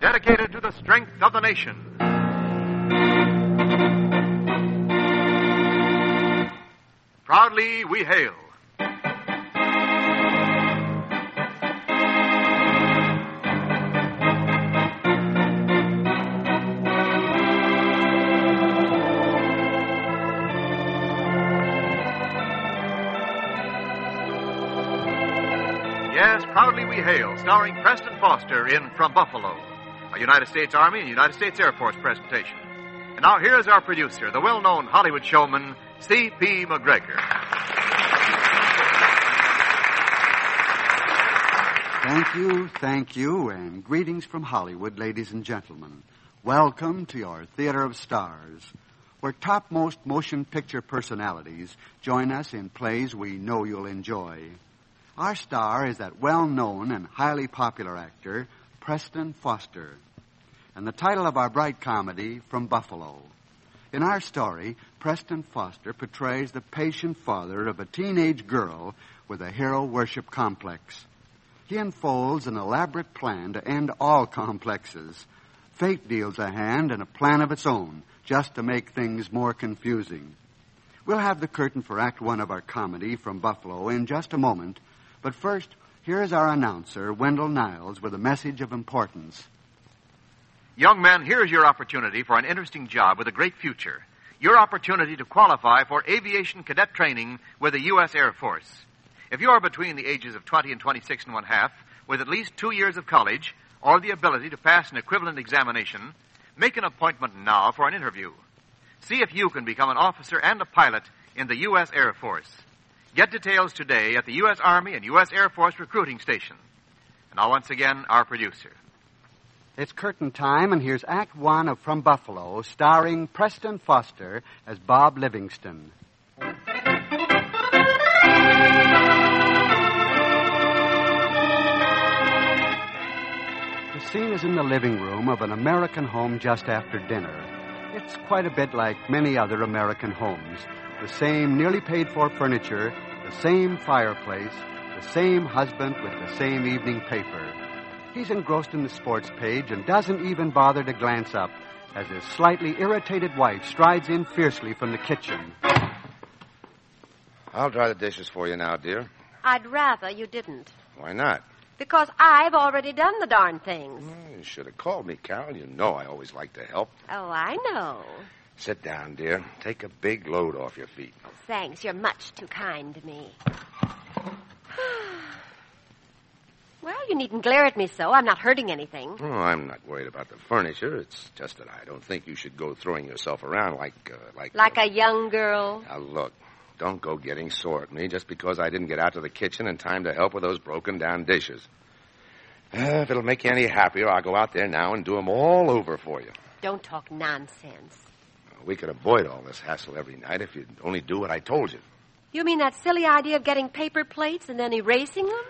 dedicated to the strength of the nation. Proudly we hail. Yes, Proudly We Hail, starring Preston Foster in From Buffalo, a United States Army and United States Air Force presentation. And now here is our producer, the well-known Hollywood showman, C.P. McGregor. Thank you, and greetings from Hollywood, ladies and gentlemen. Welcome to your Theater of Stars, where topmost motion picture personalities join us in plays we know you'll enjoy. Our star is that well-known and highly popular actor, Preston Foster. And the title of our bright comedy, From Buffalo. In our story, Preston Foster portrays the patient father of a teenage girl with a hero worship complex. He unfolds an elaborate plan to end all complexes. Fate deals a hand and a plan of its own, just to make things more confusing. We'll have the curtain for Act One of our comedy, From Buffalo, in just a moment. But first, here is our announcer, Wendell Niles, with a message of importance. Young men, here's your opportunity for an interesting job with a great future. Your opportunity to qualify for aviation cadet training with the U.S. Air Force. If you are between the ages of 20 and 26 and one-half, with at least 2 years of college, or the ability to pass an equivalent examination, make an appointment now for an interview. See if you can become an officer and a pilot in the U.S. Air Force. Get details today at the U.S. Army and U.S. Air Force recruiting station. And now, once again, our producer. It's curtain time, and here's Act One of From Buffalo, starring Preston Foster as Bob Livingston. The scene is in the living room of an American home just after dinner. It's quite a bit like many other American homes. The same nearly paid-for furniture, the same fireplace, the same husband with the same evening paper. He's engrossed in the sports page and doesn't even bother to glance up as his slightly irritated wife strides in fiercely from the kitchen. I'll dry the dishes for you now, dear. I'd rather you didn't. Why not? Because I've already done the darn things. Well, you should have called me, Carol. You know I always like to help. Oh, I know. Sit down, dear. Take a big load off your feet. Thanks. You're much too kind to me. Well, you needn't glare at me so. I'm not hurting anything. Oh, I'm not worried about the furniture. It's just that I don't think you should go throwing yourself around like a young girl? Now, look, don't go getting sore at me just because I didn't get out to the kitchen in time to help with those broken-down dishes. If it'll make you any happier, I'll go out there now and do them all over for you. Don't talk nonsense. We could avoid all this hassle every night if you'd only do what I told you. You mean that silly idea of getting paper plates and then erasing them?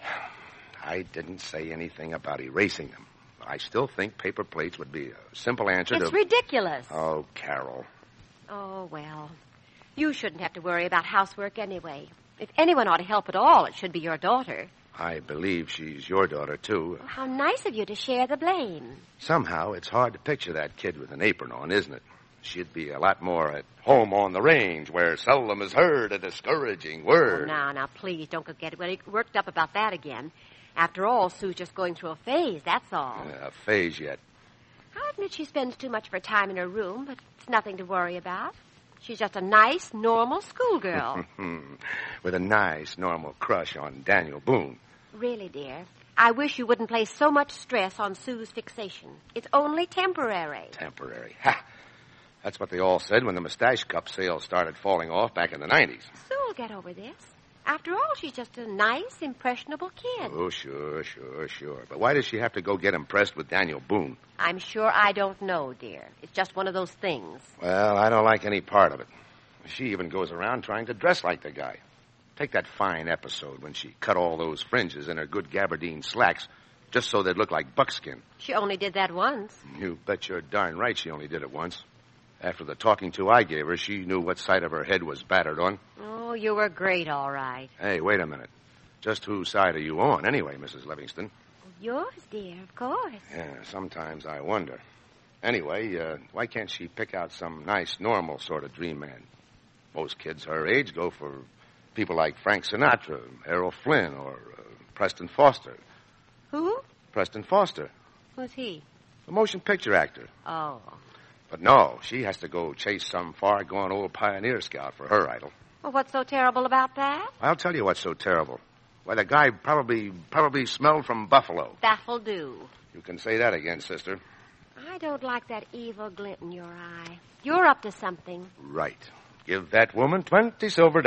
I didn't say anything about erasing them. I still think paper plates would be a simple answer to... It's ridiculous. Oh, Carol. Oh, well. You shouldn't have to worry about housework anyway. If anyone ought to help at all, it should be your daughter. I believe she's your daughter, too. Well, how nice of you to share the blame. Somehow, it's hard to picture that kid with an apron on, isn't it? She'd be a lot more at home on the range, where seldom is heard a discouraging word. Oh, now, please, don't get worked up about that again. After all, Sue's just going through a phase, that's all. A phase yet. I'll admit she spends too much of her time in her room, but it's nothing to worry about. She's just a nice, normal schoolgirl. With a nice, normal crush on Daniel Boone. Really, dear, I wish you wouldn't place so much stress on Sue's fixation. It's only temporary. Temporary. Ha! That's what they all said when the Mustache Cup sales started falling off back in the 90s. Sue'll get over this. After all, she's just a nice, impressionable kid. Oh, sure. But why does she have to go get impressed with Daniel Boone? I'm sure I don't know, dear. It's just one of those things. Well, I don't like any part of it. She even goes around trying to dress like the guy. Take that fine episode when she cut all those fringes in her good gabardine slacks just so they'd look like buckskin. She only did that once. You bet you're darn right she only did it once. After the talking to I gave her, she knew what side of her head was battered on. Oh, you were great, all right. Hey, wait a minute. Just whose side are you on, anyway, Mrs. Livingston? Yours, dear, of course. Yeah, sometimes I wonder. Anyway, why can't she pick out some nice, normal sort of dream man? Most kids her age go for people like Frank Sinatra, Errol Flynn, or Preston Foster. Who? Preston Foster, Who's he? the motion picture actor. Oh. But no, she has to go chase some far-gone old pioneer scout for her idol. Well, what's so terrible about that? I'll tell you what's so terrible. Why, the guy probably smelled from buffalo. That'll do. You can say that again, sister. I don't like that evil glint in your eye. You're up to something. Right. Give that woman $20 silver.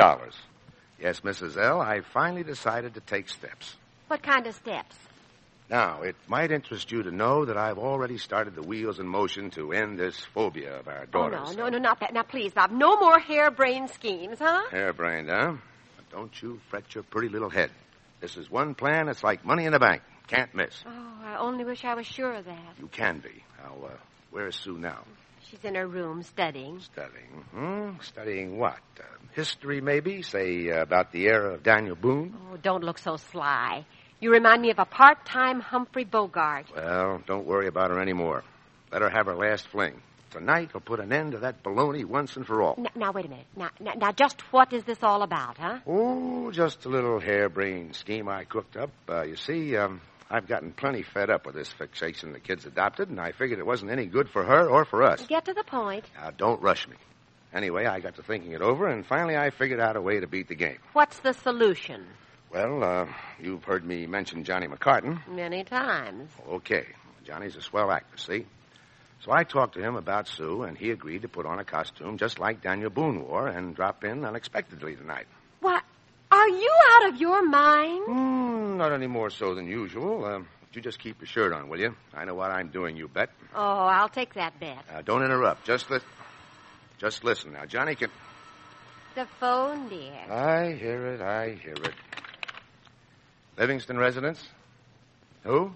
Yes, Mrs. L., I finally decided to take steps. What kind of steps? Now, it might interest you to know that I've already started the wheels in motion to end this phobia of our daughters. Oh, no, not that. Now, please, Bob, no more harebrained schemes, huh? Harebrained, huh? But don't you fret your pretty little head. This is one plan that's like money in the bank. Can't miss. Oh, I only wish I was sure of that. You can be. Now, where's Sue now? She's in her room studying. Studying. Studying what? History, maybe? Say, about the era of Daniel Boone? Oh, don't look so sly. You remind me of a part-time Humphrey Bogart. Well, don't worry about her anymore. Let her have her last fling. Tonight will put an end to that baloney once and for all. Now, wait a minute. Now, just what is this all about, huh? Oh, just a little harebrained scheme I cooked up. You see, I've gotten plenty fed up with this fixation the kids adopted, and I figured it wasn't any good for her or for us. Get to the point. Now, don't rush me. Anyway, I got to thinking it over, and finally I figured out a way to beat the game. What's the solution? Well, you've heard me mention Johnny McCartan. Many times. Okay. Johnny's a swell actor, see? So I talked to him about Sue, and he agreed to put on a costume just like Daniel Boone wore and drop in unexpectedly tonight. What? Are you out of your mind? Not any more so than usual. You just keep your shirt on, will you? I know what I'm doing, you bet. Oh, I'll take that bet. Don't interrupt. Just listen. Now, Johnny can... The phone, dear. I hear it. Livingston residence? Who?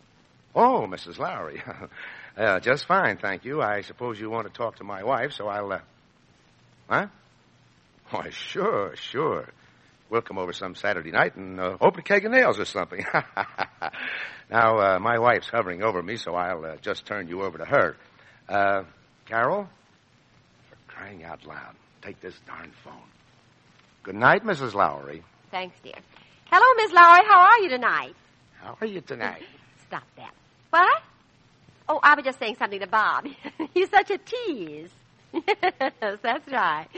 Oh, Mrs. Lowry. Just fine, thank you. I suppose you want to talk to my wife, so I'll, Huh? Why, sure. We'll come over some Saturday night and open a keg of nails or something. Now, my wife's hovering over me, so I'll just turn you over to her. Carol? For crying out loud, take this darn phone. Good night, Mrs. Lowry. Thanks, dear. Hello, Miss Lowry. How are you tonight? How are you tonight? Stop that. What? Oh, I was just saying something to Bob. He's such a tease. Yes, that's right.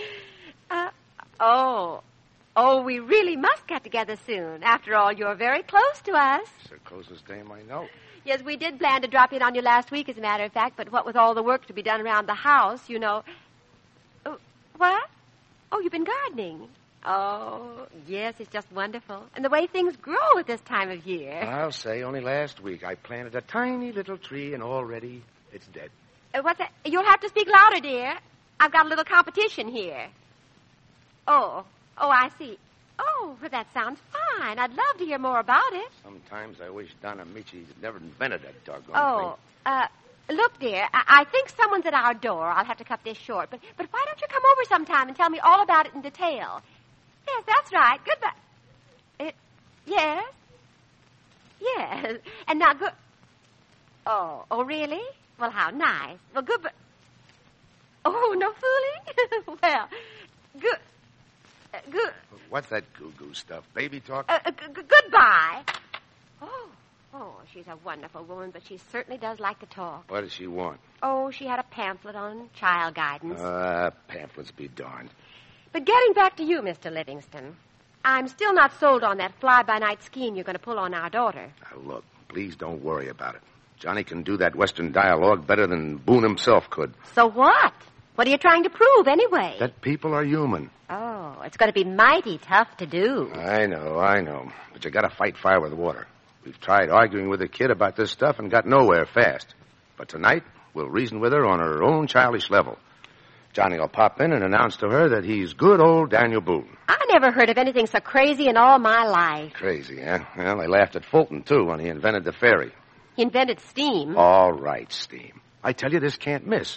Oh, we really must get together soon. After all, you're very close to us. It's the closest dame I know. Yes, we did plan to drop in on you last week, as a matter of fact, but what with all the work to be done around the house, you know... Oh, what? Oh, you've been gardening. Oh, yes, it's just wonderful. And the way things grow at this time of year. I'll say only last week I planted a tiny little tree, and already it's dead. What's that? You'll have to speak louder, dear. I've got a little competition here. Oh, I see. Oh, well, that sounds fine. I'd love to hear more about it. Sometimes I wish Don Amici had never invented that doggone thing. Look, dear, I think someone's at our door. I'll have to cut this short. But why don't you come over sometime and tell me all about it in detail? Yes, that's right. Goodbye. Yes? Yes. And now go... Oh, really? Well, how nice. Well, goodbye. Oh, no fooling? Well, good. What's that goo-goo stuff? Baby talk? Goodbye. Oh, she's a wonderful woman, but she certainly does like to talk. What does she want? Oh, she had a pamphlet on child guidance. Pamphlets be darned. But getting back to you, Mr. Livingston, I'm still not sold on that fly-by-night scheme you're going to pull on our daughter. Now, look, please don't worry about it. Johnny can do that Western dialogue better than Boone himself could. So what? What are you trying to prove, anyway? That people are human. Oh, it's going to be mighty tough to do. I know. But you got to fight fire with water. We've tried arguing with the kid about this stuff and got nowhere fast. But tonight, we'll reason with her on her own childish level. Johnny will pop in and announce to her that he's good old Daniel Boone. I never heard of anything so crazy in all my life. Crazy, huh? Well, they laughed at Fulton, too, when he invented the ferry. He invented steam. All right, steam. I tell you, this can't miss.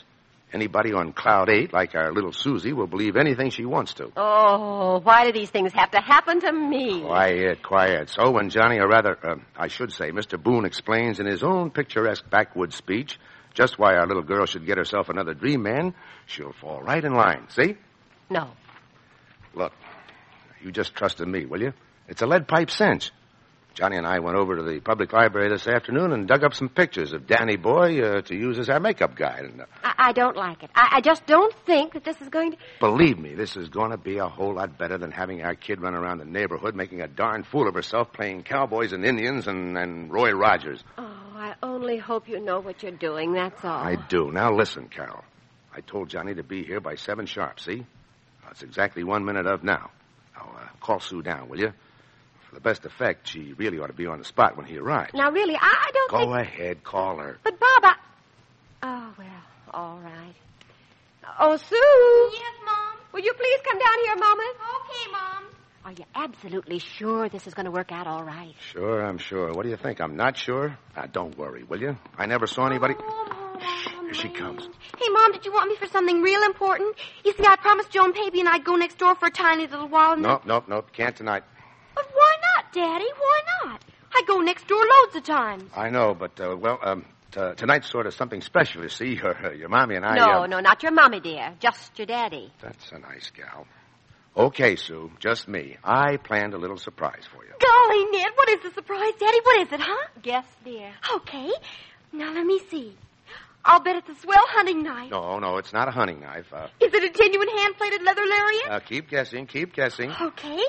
Anybody on Cloud 8, like our little Susie, will believe anything she wants to. Oh, why do these things have to happen to me? Quiet. So when Johnny, or rather, I should say, Mr. Boone explains in his own picturesque backwoods speech just why our little girl should get herself another dream man, she'll fall right in line. See? No. Look, you just trust in me, will you? It's a lead pipe cinch. Johnny and I went over to the public library this afternoon and dug up some pictures of Danny Boy to use as our makeup guide. And, I don't like it. I just don't think that this is going to... Believe me, this is going to be a whole lot better than having our kid run around the neighborhood making a darn fool of herself playing cowboys and Indians and Roy Rogers. Oh, I only hope you know what you're doing, that's all. I do. Now listen, Carol. I told Johnny to be here by 7 sharp, see? It's exactly 1 minute of now. Now, call Sue down, will you? For the best effect, she really ought to be on the spot when he arrives. Now, really, I don't think... Go ahead, call her. But, Bob, Oh, well, all right. Oh, Sue! Yes, Mom? Will you please come down here a moment? Okay, Mom. Are you absolutely sure this is going to work out all right? Sure, I'm sure. What do you think? I'm not sure? Don't worry, will you? I never saw anybody... Here she comes. Hey, Mom, did you want me for something real important? You see, I promised Joan Paby and I'd go next door for a tiny little while. And Nope. Can't tonight. But why not, Daddy? Why not? I go next door loads of times. I know, but, tonight's sort of something special, you see. Your mommy and I... No, not your mommy, dear. Just your daddy. That's a nice gal. Okay, Sue, just me. I planned a little surprise for you. Golly, Ned, what is the surprise, Daddy? What is it, huh? Guess, dear. Okay. Now, let me see. I'll bet it's a swell hunting knife. No, it's not a hunting knife. Is it a genuine hand-plated leather lariat? Keep guessing. Okay.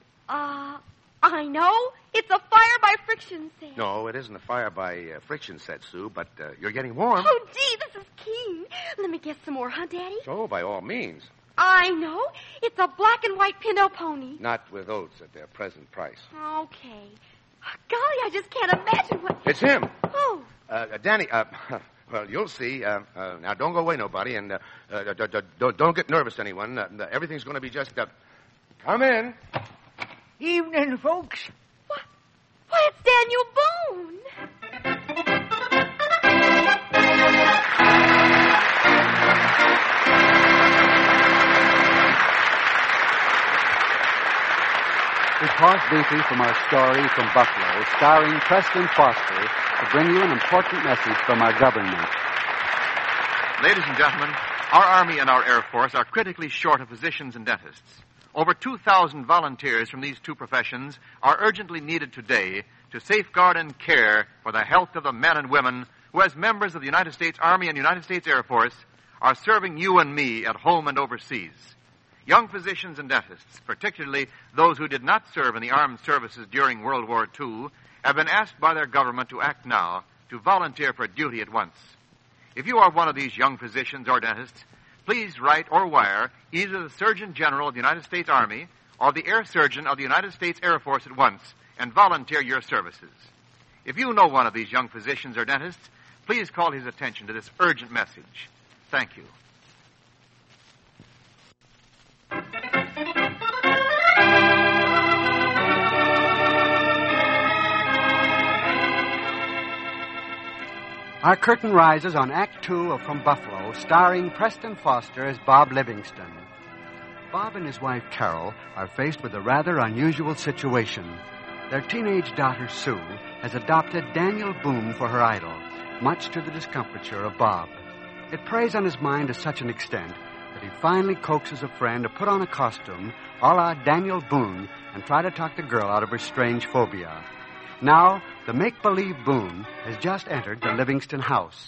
I know. It's a fire by friction set. No, it isn't a fire by friction set, Sue, but you're getting warm. Oh, gee, this is keen. Let me guess some more, huh, Daddy? Oh, by all means. I know. It's a black and white pinto pony. Not with oats at their present price. Okay. Golly, I just can't imagine what... It's him. Oh. Danny, well, you'll see. Now, don't go away, nobody, and don't get nervous, anyone. Everything's going to be just... Come in. Evening, folks. Why, it's Daniel Boone. We pause briefly from our story from Buffalo, starring Preston Foster, to bring you an important message from our government. Ladies and gentlemen, our Army and our Air Force are critically short of physicians and dentists. Over 2,000 volunteers from these two professions are urgently needed today to safeguard and care for the health of the men and women who, as members of the United States Army and United States Air Force, are serving you and me at home and overseas. Young physicians and dentists, particularly those who did not serve in the armed services during World War II, have been asked by their government to act now to volunteer for duty at once. If you are one of these young physicians or dentists, please write or wire either the Surgeon General of the United States Army or the Air Surgeon of the United States Air Force at once and volunteer your services. If you know one of these young physicians or dentists, please call his attention to this urgent message. Thank you. Our curtain rises on Act 2 of From Buffalo, starring Preston Foster as Bob Livingston. Bob and his wife, Carol, are faced with a rather unusual situation. Their teenage daughter, Sue, has adopted Daniel Boone for her idol, much to the discomfiture of Bob. It preys on his mind to such an extent that he finally coaxes a friend to put on a costume a la Daniel Boone and try to talk the girl out of her strange phobia. Now, the make-believe Boone has just entered the Livingston house.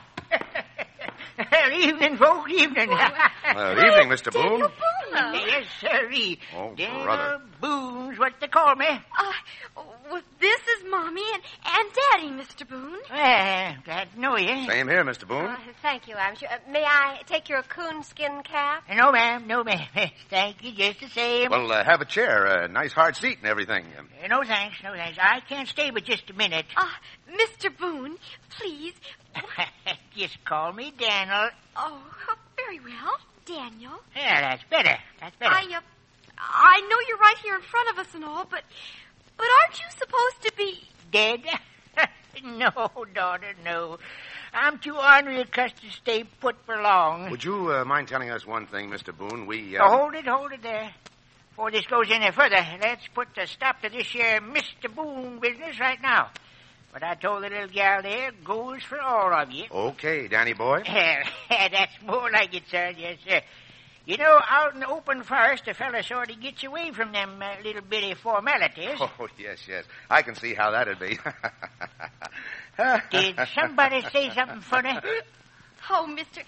Evening, folks, evening. Evening, Mr. Boone. Yes, sirree. Oh, Daniel brother. Boone's what they call me. Well, this is Mommy and Daddy, Mr. Boone. Glad to know you. Same here, Mr. Boone. Thank you, I'm sure. May I take your coonskin cap? No, ma'am. Thank you just the same. Well, have a chair, a nice hard seat and everything. No thanks. I can't stay but just a minute. Mr. Boone, please. Just call me Daniel. Oh, very well, Daniel. Yeah, that's better. I know you're right here in front of us and all, but aren't you supposed to be... Dead? No, daughter, no. I'm too ornery accustomed to stay put for long. Would you mind telling us one thing, Mr. Boone? Hold it there. Before this goes any further, let's put a stop to this here Mr. Boone business right now. What I told the little gal there goes for all of you. Okay, Danny boy. That's more like it, sir. Yes, sir. You know, out in the open forest, a fella sort of gets away from them little bitty formalities. Oh, yes. I can see how that'd be. Did somebody say something funny? Oh,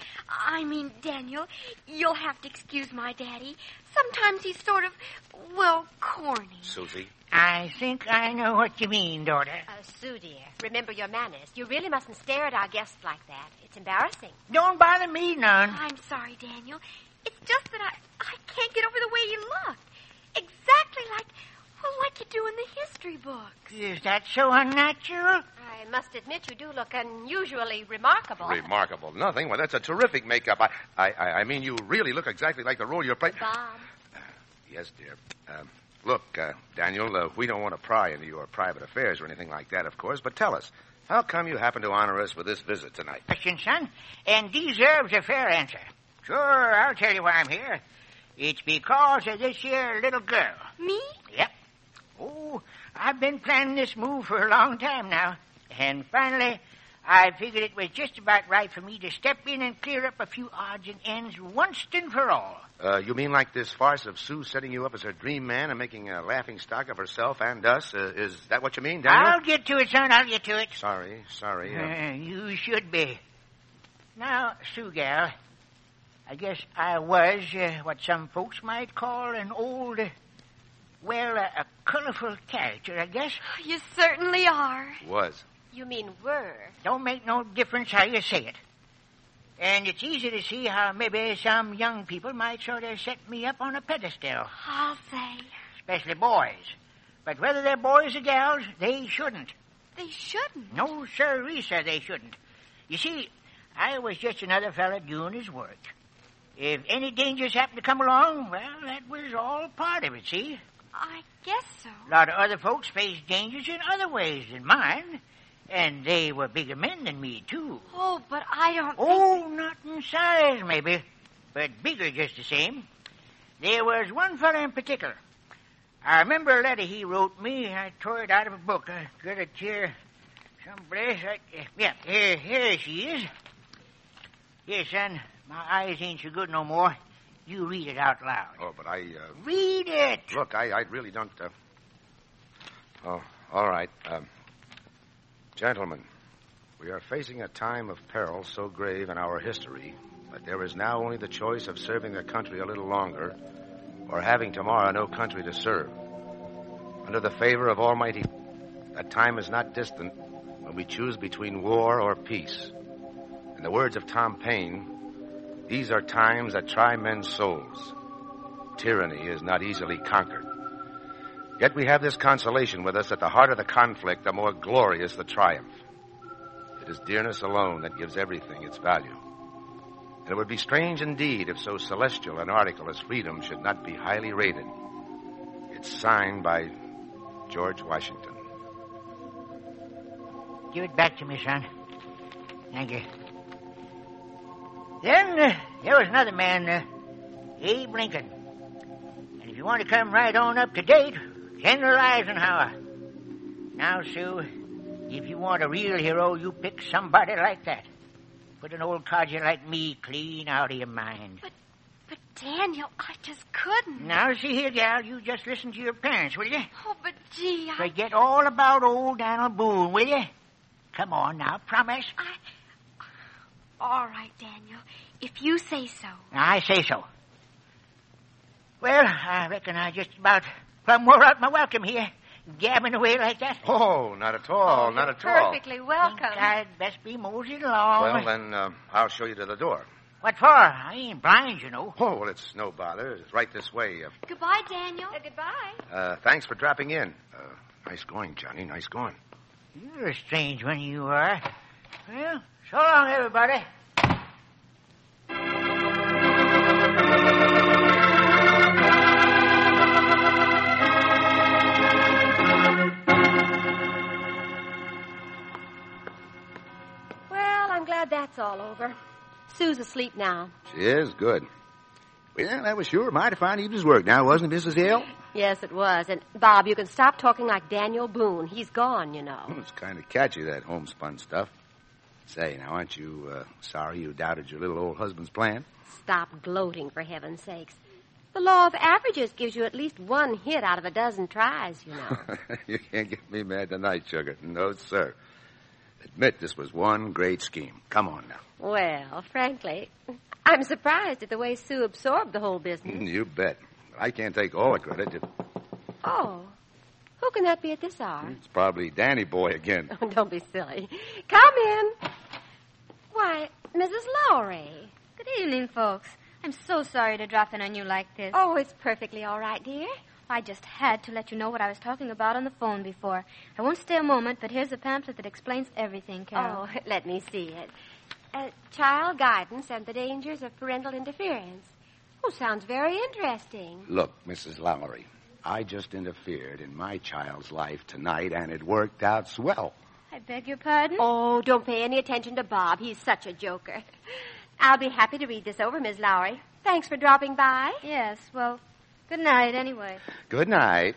Daniel, you'll have to excuse my daddy. Sometimes he's sort of, corny. Susie? I think I know what you mean, daughter. Sue, dear, remember your manners. You really mustn't stare at our guests like that. It's embarrassing. Don't bother me none. I'm sorry, Daniel. It's just that I can't get over the way you look. Exactly like you do in the history books. Is that so unnatural? I must admit you do look unusually remarkable. Remarkable? Nothing. Well, that's a terrific makeup. I mean, you really look exactly like the role you're playing. Bob. Yes, dear. Look, Daniel, we don't want to pry into your private affairs or anything like that, of course, but tell us, how come you happen to honor us with this visit tonight? Question, son, and deserves a fair answer. Sure, I'll tell you why I'm here. It's because of this here little girl. Me? Yep. Oh, I've been planning this move for a long time now. And finally, I figured it was just about right for me to step in and clear up a few odds and ends once and for all. You mean like this farce of Sue setting you up as her dream man and making a laughing stock of herself and us? Is that what you mean, Daniel? I'll get to it, son. I'll get to it. Sorry. You should be. Now, Sue gal, I guess I was what some folks might call an old, a colorful character, I guess. You certainly are. Was. You mean were. Don't make no difference how you say it. And it's easy to see how maybe some young people might sort of set me up on a pedestal. I'll say. Especially boys. But whether they're boys or gals, they shouldn't. They shouldn't? No, sir, Risa, they shouldn't. You see, I was just another fella doing his work. If any dangers happened to come along, well, that was all part of it, see? I guess so. A lot of other folks faced dangers in other ways than mine. And they were bigger men than me, too. Oh, but I don't think... not in size, maybe, but bigger just the same. There was one fella in particular. I remember a letter he wrote me. I tore it out of a book. I got it here someplace. Here she is. Here, son, my eyes ain't so good no more. You read it out loud. Oh, but I... Read it! Look, I really don't... Oh, all right. Gentlemen, we are facing a time of peril so grave in our history that there is now only the choice of serving the country a little longer or having tomorrow no country to serve. Under the favor of Almighty, that time is not distant when we choose between war or peace. In the words of Tom Paine, these are times that try men's souls. Tyranny is not easily conquered. Yet we have this consolation with us that the harder the conflict, the more glorious the triumph. It is dearness alone that gives everything its value. And it would be strange indeed if so celestial an article as freedom should not be highly rated. It's signed by George Washington. Give it back to me, son. Thank you. Then there was another man, Abe Lincoln. And if you want to come right on up to date, General Eisenhower. Now, Sue, if you want a real hero, you pick somebody like that. Put an old codger like me clean out of your mind. But Daniel, I just couldn't. Now, see here, gal, you just listen to your parents, will you? Oh, but gee, Forget all about old Daniel Boone, will you? Come on now, promise. All right, Daniel, if you say so. I say so. Well, I reckon I just about plumb wore out my welcome here, gabbing away like that. Oh, not at all, not at all. Perfectly welcome. Think I'd best be moseying along. Well, then, I'll show you to the door. What for? I ain't blind, you know. Oh, well, it's no bother. It's right this way. Goodbye, Daniel. Goodbye. Thanks for dropping in. Nice going, Johnny, nice going. You're a strange one, you are. Well, so long, everybody. I'm glad that's all over. Sue's asleep now. She is? Good. Well, that was sure mighty fine evening's work now, wasn't it, Mrs. Hale? Yes, it was. And, Bob, you can stop talking like Daniel Boone. He's gone, you know. It's kind of catchy, that homespun stuff. Say, now, aren't you sorry you doubted your little old husband's plan? Stop gloating, for heaven's sakes. The law of averages gives you at least one hit out of a dozen tries, you know. You can't get me mad tonight, Sugar. No, sir. Admit this was one great scheme. Come on now. Well, frankly, I'm surprised at the way Sue absorbed the whole business. You bet. I can't take all the credit. Oh, who can that be at this hour? It's probably Danny Boy again. Oh, don't be silly. Come in. Why, Mrs. Lowry. Good evening, folks. I'm so sorry to drop in on you like this. Oh, it's perfectly all right, dear. I just had to let you know what I was talking about on the phone before. I won't stay a moment, but here's a pamphlet that explains everything, Carol. Oh, let me see it. Child guidance and the dangers of parental interference. Oh, sounds very interesting. Look, Mrs. Lowry, I just interfered in my child's life tonight, and it worked out swell. I beg your pardon? Oh, don't pay any attention to Bob. He's such a joker. I'll be happy to read this over, Miss Lowry. Thanks for dropping by. Yes, well, good night anyway. Good night.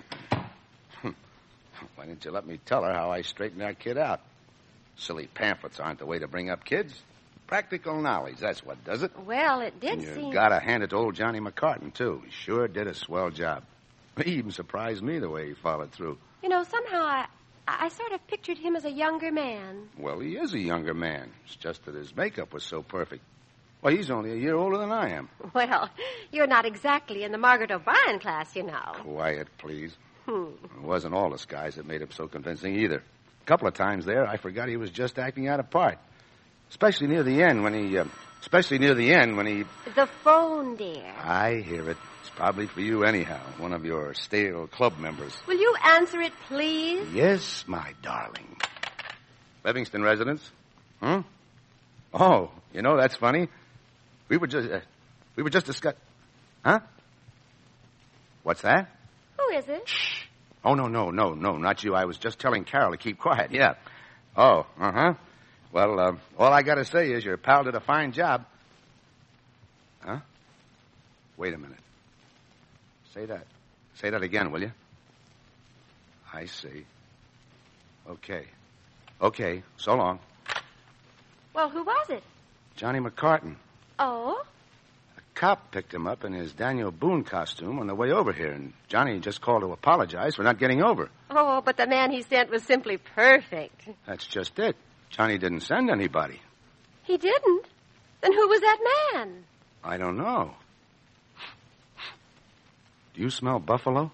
Why didn't you let me tell her how I straightened that kid out? Silly pamphlets aren't the way to bring up kids. Practical knowledge, that's what does it. Well, it did And you seem... gotta hand it to old Johnny McCartan, too. He sure did a swell job. He even surprised me the way he followed through. You know, somehow I sort of pictured him as a younger man. Well, he is a younger man. It's just that his makeup was so perfect. Well, he's only a year older than I am. Well, you're not exactly in the Margaret O'Brien class, you know. Quiet, please. It wasn't all the skies that made him so convincing either. A couple of times there, I forgot he was just acting out a part. Especially near the end when he... The phone, dear. I hear it. It's probably for you anyhow, one of your stale club members. Will you answer it, please? Yes, my darling. Livingston residence? Oh, you know, that's funny. We were just discussing... Huh? What's that? Who is it? Shh. Oh, no, not you. I was just telling Carol to keep quiet, yeah. Oh, uh-huh. Well, all I gotta say is your pal did a fine job. Huh? Wait a minute. Say that again, will you? I see. Okay, so long. Well, who was it? Johnny McCartan. Oh? A cop picked him up in his Daniel Boone costume on the way over here, and Johnny just called to apologize for not getting over. Oh, but the man he sent was simply perfect. That's just it. Johnny didn't send anybody. He didn't? Then who was that man? I don't know. Do you smell buffalo?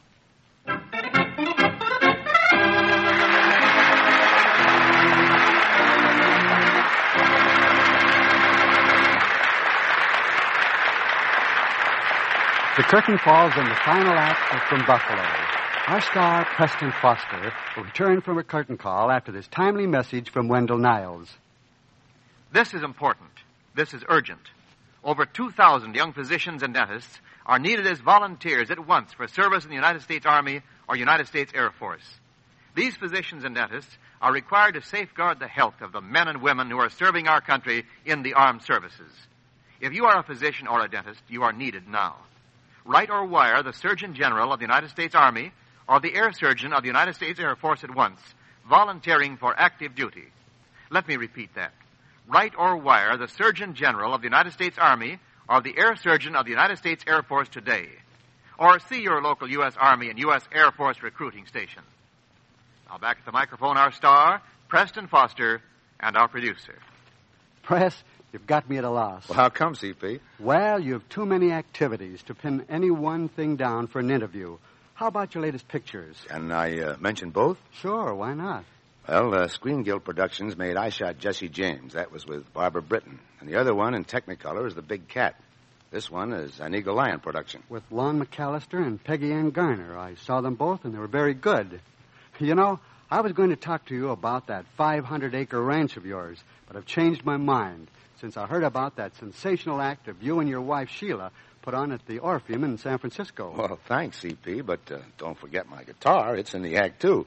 The curtain falls on the final act of From Buffalo. Our star, Preston Foster, will return from a curtain call after this timely message from Wendell Niles. This is important. This is urgent. Over 2,000 young physicians and dentists are needed as volunteers at once for service in the United States Army or United States Air Force. These physicians and dentists are required to safeguard the health of the men and women who are serving our country in the armed services. If you are a physician or a dentist, you are needed now. Write or wire the Surgeon General of the United States Army or the Air Surgeon of the United States Air Force at once, volunteering for active duty. Let me repeat that. Write or wire the Surgeon General of the United States Army or the Air Surgeon of the United States Air Force today. Or see your local U.S. Army and U.S. Air Force recruiting station. Now back at the microphone, our star, Preston Foster, and our producer. Press, you've got me at a loss. Well, how come, CP? Well, you have too many activities to pin any one thing down for an interview. How about your latest pictures? Can I mention both? Sure, why not? Well, Screen Guild Productions made I Shot Jesse James. That was with Barbara Britton. And the other one in Technicolor is The Big Cat. This one is an Eagle Lion production. With Lon McAllister and Peggy Ann Garner. I saw them both, and they were very good. You know, I was going to talk to you about that 500-acre ranch of yours, but I've changed my mind since I heard about that sensational act of you and your wife, Sheila, put on at the Orpheum in San Francisco. Well, thanks, CP, but don't forget my guitar. It's in the act, too.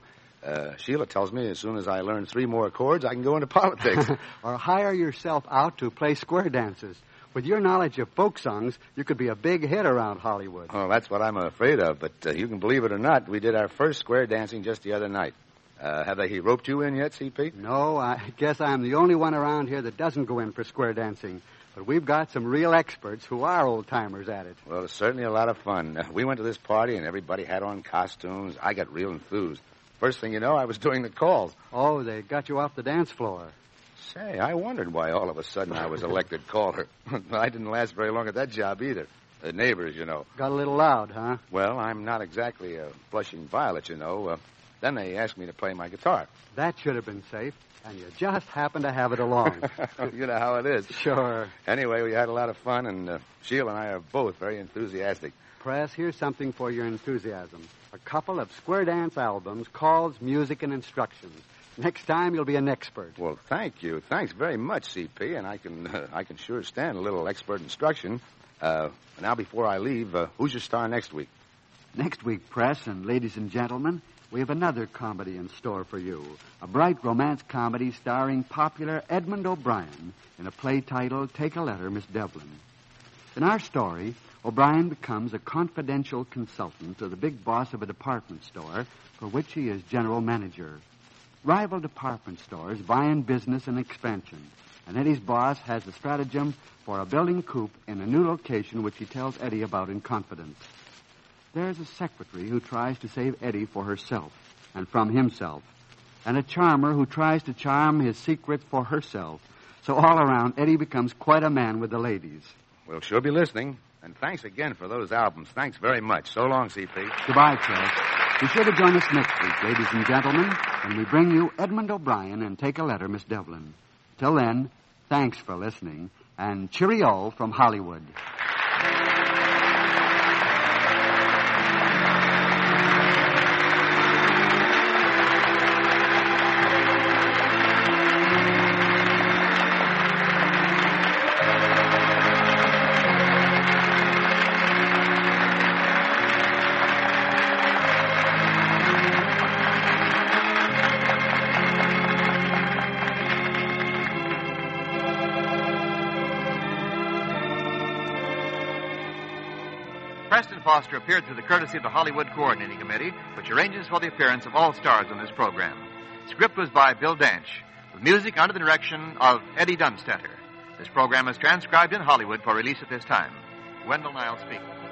Sheila tells me as soon as I learn 3 more chords, I can go into politics. Or hire yourself out to play square dances. With your knowledge of folk songs, you could be a big hit around Hollywood. Oh, that's what I'm afraid of. But you can believe it or not, we did our first square dancing just the other night. Have they roped you in yet, CP? No, I guess I'm the only one around here that doesn't go in for square dancing. But we've got some real experts who are old-timers at it. Well, it's certainly a lot of fun. We went to this party, and everybody had on costumes. I got real enthused. First thing you know, I was doing the calls. Oh, they got you off the dance floor. Say, I wondered why all of a sudden I was elected caller. I didn't last very long at that job either. The neighbors, you know. Got a little loud, huh? Well, I'm not exactly a blushing violet, you know. Then they asked me to play my guitar. That should have been safe, and you just happened to have it along. You know how it is. Sure. Anyway, we had a lot of fun, and Sheila and I are both very enthusiastic. Press, here's something for your enthusiasm. A couple of square dance albums, calls, music, and instructions. Next time, you'll be an expert. Well, thank you. Thanks very much, CP, and I can sure stand a little expert instruction. Now, before I leave, who's your star next week? Next week, Press, and ladies and gentlemen, we have another comedy in store for you. A bright romance comedy starring popular Edmund O'Brien in a play titled Take a Letter, Miss Devlin. In our story, O'Brien becomes a confidential consultant to the big boss of a department store for which he is general manager. Rival department stores vie in business and expansion, and Eddie's boss has a stratagem for a building coup in a new location which he tells Eddie about in confidence. There's a secretary who tries to save Eddie for herself and from himself, and a charmer who tries to charm his secret for herself. So all around, Eddie becomes quite a man with the ladies. We'll sure be listening. And thanks again for those albums. Thanks very much. So long, CP. Goodbye, Press. Be sure to join us next week, ladies and gentlemen, when we bring you Edmund O'Brien and Take a Letter, Miss Devlin. Till then, thanks for listening, and cheerio from Hollywood. Preston Foster appeared through the courtesy of the Hollywood Coordinating Committee, which arranges for the appearance of all stars on this program. Script was by Bill Danch, with music under the direction of Eddie Dunstetter. This program is transcribed in Hollywood for release at this time. Wendell Niles speaking.